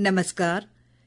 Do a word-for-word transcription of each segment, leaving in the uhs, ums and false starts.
नमस्कार,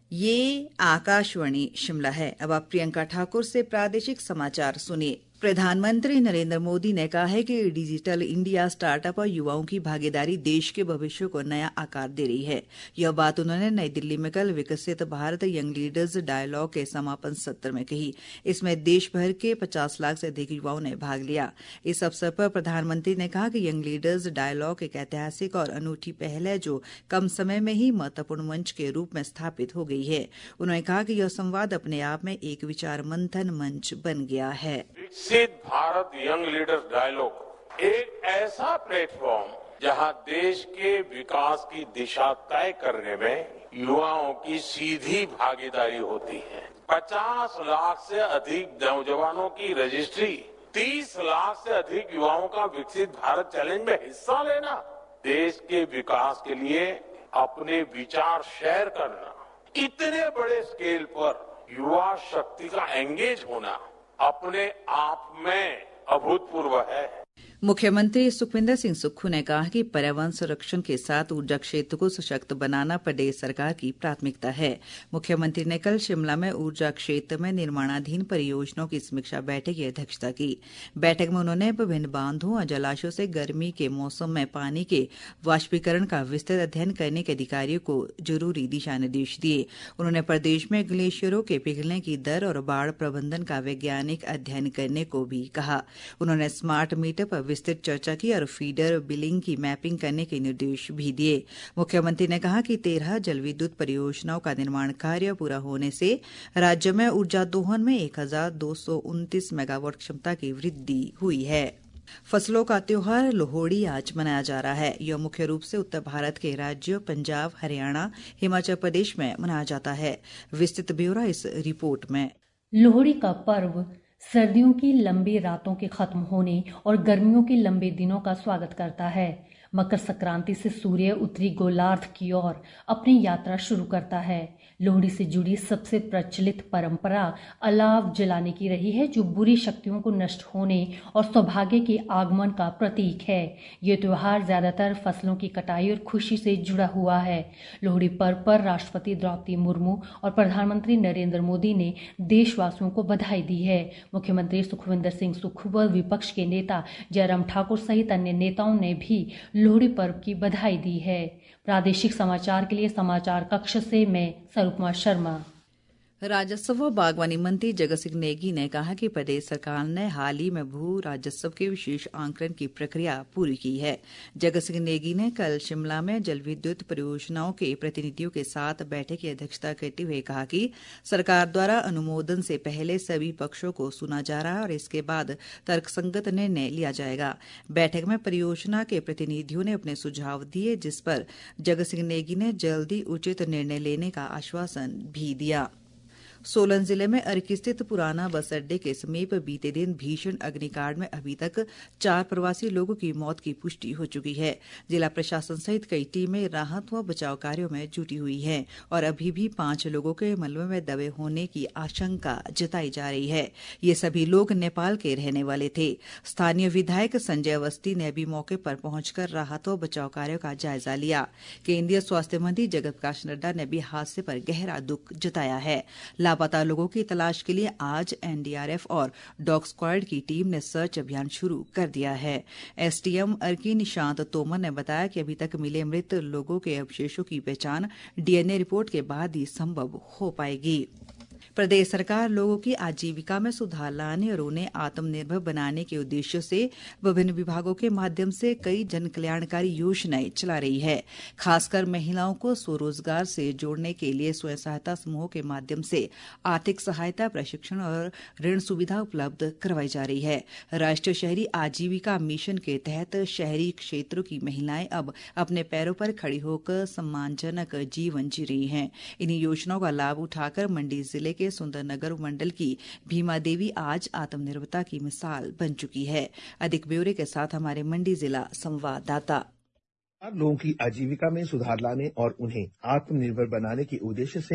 ये आकाशवाणी शिमला है। अब आप प्रियंका ठाकुर से प्रादेशिक समाचार सुनिए। प्रधानमंत्री नरेंद्र मोदी ने कहा है कि डिजिटल इंडिया स्टार्टअप और युवाओं की भागीदारी देश के भविष्य को नया आकार दे रही है। यह बात उन्होंने नई दिल्ली में कल विकसित भारत यंग लीडर्स डायलॉग के समापन सत्र में कही। इसमें देश भर के पचास लाख से अधिक युवाओं ने भाग लिया। इस अवसर पर प्रधानमंत्री ने कहा कि यंग लीडर्स डायलॉग एक ऐतिहासिक और अनूठी पहल है जो कम समय में ही महत्वपूर्ण मंच के रूप में स्थापित हो गई है। उन्होंने कहा कि यह संवाद अपने आप में एक विचार मंथन मंच बन गया है। विकसित भारत यंग लीडर्स डायलॉग एक ऐसा प्लेटफॉर्म जहां देश के विकास की दिशा तय करने में युवाओं की सीधी भागीदारी होती है। पचास लाख से अधिक नौजवानों की रजिस्ट्री, तीस लाख से अधिक युवाओं का विकसित भारत चैलेंज में हिस्सा लेना, देश के विकास के लिए अपने विचार शेयर करना, इतने बड़े स्केल पर युवा शक्ति का एंगेज होना अपने आप में अभूतपूर्व है। मुख्यमंत्री सुखविंदर सिंह सुक्खू ने कहा कि पर्यावरण संरक्षण के साथ ऊर्जा क्षेत्र को सशक्त बनाना प्रदेश सरकार की प्राथमिकता है। मुख्यमंत्री ने कल शिमला में ऊर्जा क्षेत्र में निर्माणाधीन परियोजनाओं की समीक्षा बैठक की अध्यक्षता की। बैठक में उन्होंने विभिन्न बांधों और जलाशयों से गर्मी के मौसम में पानी के वाष्पीकरण का विस्तृत अध्ययन करने के अधिकारियों को जरूरी दिशा निर्देश दिए। उन्होंने प्रदेश में ग्लेशियरों के पिघलने की दर और बाढ़ प्रबंधन का वैज्ञानिक अध्ययन करने को भी कहा। उन्होंने स्मार्ट मीटर पर विस्तृत चर्चा की और फीडर बिलिंग की मैपिंग करने के निर्देश भी दिए। मुख्यमंत्री ने कहा कि तेरह जल विद्युत परियोजनाओं का निर्माण कार्य पूरा होने से राज्य में ऊर्जा दोहन में एक हजार दो सौ उनतीस मेगावाट क्षमता की वृद्धि हुई है। फसलों का त्योहार लोहड़ी आज मनाया जा रहा है। यह मुख्य रूप से उत्तर भारत के राज्यों पंजाब, हरियाणा, हिमाचल प्रदेश में मनाया जाता है। विस्तृत ब्यौरा इस रिपोर्ट में। लोहड़ी का पर्व सर्दियों की लंबी रातों के खत्म होने और गर्मियों के लंबे दिनों का स्वागत करता है। मकर संक्रांति से सूर्य उत्तरी गोलार्ध की ओर अपनी यात्रा शुरू करता है। लोहड़ी से जुड़ी सबसे प्रचलित परंपरा अलाव जलाने की रही है, जो बुरी शक्तियों को नष्ट होने और सौभाग्य के आगमन का प्रतीक है। ये त्योहार ज्यादातर फसलों की कटाई और खुशी से जुड़ा हुआ है। लोहड़ी पर्व पर राष्ट्रपति द्रौपदी मुर्मू और प्रधानमंत्री नरेंद्र मोदी ने देशवासियों को बधाई दी है। मुख्यमंत्री सुखविंदर सिंह सुक्खू व विपक्ष के नेता जयराम ठाकुर सहित अन्य नेताओं ने भी लोहड़ी पर्व की बधाई दी है। प्रादेशिक समाचार के लिए समाचार कक्ष से मैं स्वरूपमा शर्मा। राजस्व व बागवानी मंत्री जगत सिंह नेगी ने कहा कि प्रदेश सरकार ने हाल ही में भू राजस्व के विशेष आंकलन की प्रक्रिया पूरी की है। जगत सिंह नेगी ने कल शिमला में जल विद्युत परियोजनाओं के प्रतिनिधियों के साथ बैठक की अध्यक्षता करते हुए कहा कि सरकार द्वारा अनुमोदन से पहले सभी पक्षों को सुना जा रहा है और इसके बाद तर्कसंगत निर्णय लिया जाएगा। बैठक में परियोजना के प्रतिनिधियों ने अपने सुझाव दिए, जिस पर जगत सिंह नेगी ने जल्दी उचित निर्णय लेने का आश्वासन भी दिया। सोलन जिले में अर्की स्थित पुराना बस अड्डे के समीप बीते दिन भीषण अग्निकांड में अभी तक चार प्रवासी लोगों की मौत की पुष्टि हो चुकी है। जिला प्रशासन सहित कई टीमें राहत व बचाव कार्यों में जुटी हुई हैं और अभी भी पांच लोगों के मलबे में दबे होने की आशंका जताई जा रही है। ये सभी लोग नेपाल के रहने वाले थे। स्थानीय विधायक संजय अवस्थी ने भी मौके पर पहुंचकर राहत व बचाव कार्यों का जायजा लिया। केंद्रीय स्वास्थ्य मंत्री जगत प्रकाश नड्डा ने भी हादसे पर गहरा दुख जताया है। लापता लोगों की तलाश के लिए आज एनडीआरएफ और डॉग स्क्वाड की टीम ने सर्च अभियान शुरू कर दिया है। एसडीएम अर्की निशांत तोमर ने बताया कि अभी तक मिले मृत लोगों के अवशेषों की पहचान डीएनए रिपोर्ट के बाद ही संभव हो पाएगी। प्रदेश सरकार लोगों की आजीविका में सुधार लाने और उन्हें आत्मनिर्भर बनाने के उद्देश्य से विभिन्न विभागों के माध्यम से कई जन कल्याणकारी योजनाएं चला रही है। खासकर महिलाओं को स्वरोजगार से जोड़ने के लिए स्वयं सहायता समूहों के माध्यम से आर्थिक सहायता, प्रशिक्षण और ऋण सुविधा उपलब्ध करवाई जा रही है। राष्ट्रीय शहरी आजीविका मिशन के तहत शहरी क्षेत्रों की महिलाएं अब अपने पैरों पर खड़ी होकर सम्मानजनक जीवन जी रही हैं। इन्हीं योजनाओं का लाभ उठाकर मंडी जिले के सुंदरनगर मंडल की भीमा देवी आज आत्मनिर्भरता की मिसाल बन चुकी है। अधिक ब्यौरे के साथ हमारे मंडी जिला संवाददाता। लोगों की आजीविका में सुधार लाने और उन्हें आत्मनिर्भर बनाने के उद्देश्य से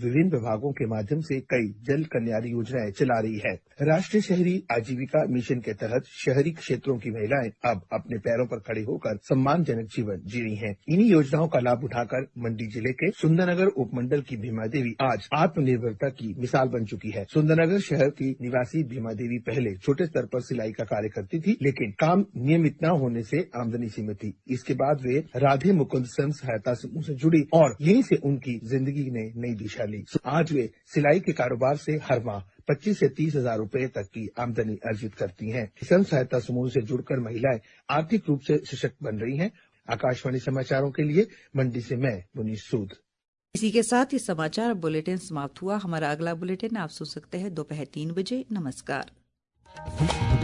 विभिन्न विभागों के माध्यम से कई जल कल्याण योजनाएं चला रही है। राष्ट्रीय शहरी आजीविका मिशन के तहत शहरी क्षेत्रों की महिलाएं अब अपने पैरों पर खड़े होकर सम्मानजनक जीवन जी रही हैं। इन्हीं योजनाओं का लाभ उठाकर मंडी जिले के सुंदरनगर उपमंडल की भीमा देवी आज आत्मनिर्भरता की मिसाल बन चुकी है। सुंदरनगर शहर की निवासी भीमा देवी पहले छोटे स्तर पर सिलाई का कार्य करती थी, लेकिन काम नियमित न होने से आमदनी सीमित थी। इसके बाद वे राधे मुकुंद स्वयं सहायता समूह से जुड़ी और यहीं से उनकी जिंदगी ने नई दिशा ली। आज वे सिलाई के कारोबार से हर माह पच्चीस से तीस हजार रूपए तक की आमदनी अर्जित करती हैं। स्वयं सहायता समूह से जुड़कर महिलाएं आर्थिक रूप से सशक्त बन रही हैं। आकाशवाणी समाचारों के लिए मंडी से मैं मुनीश सूद। इसी के साथ ही समाचार बुलेटिन समाप्त हुआ। हमारा अगला बुलेटिन आप सुन सकते हैं दोपहर तीन बजे। नमस्कार।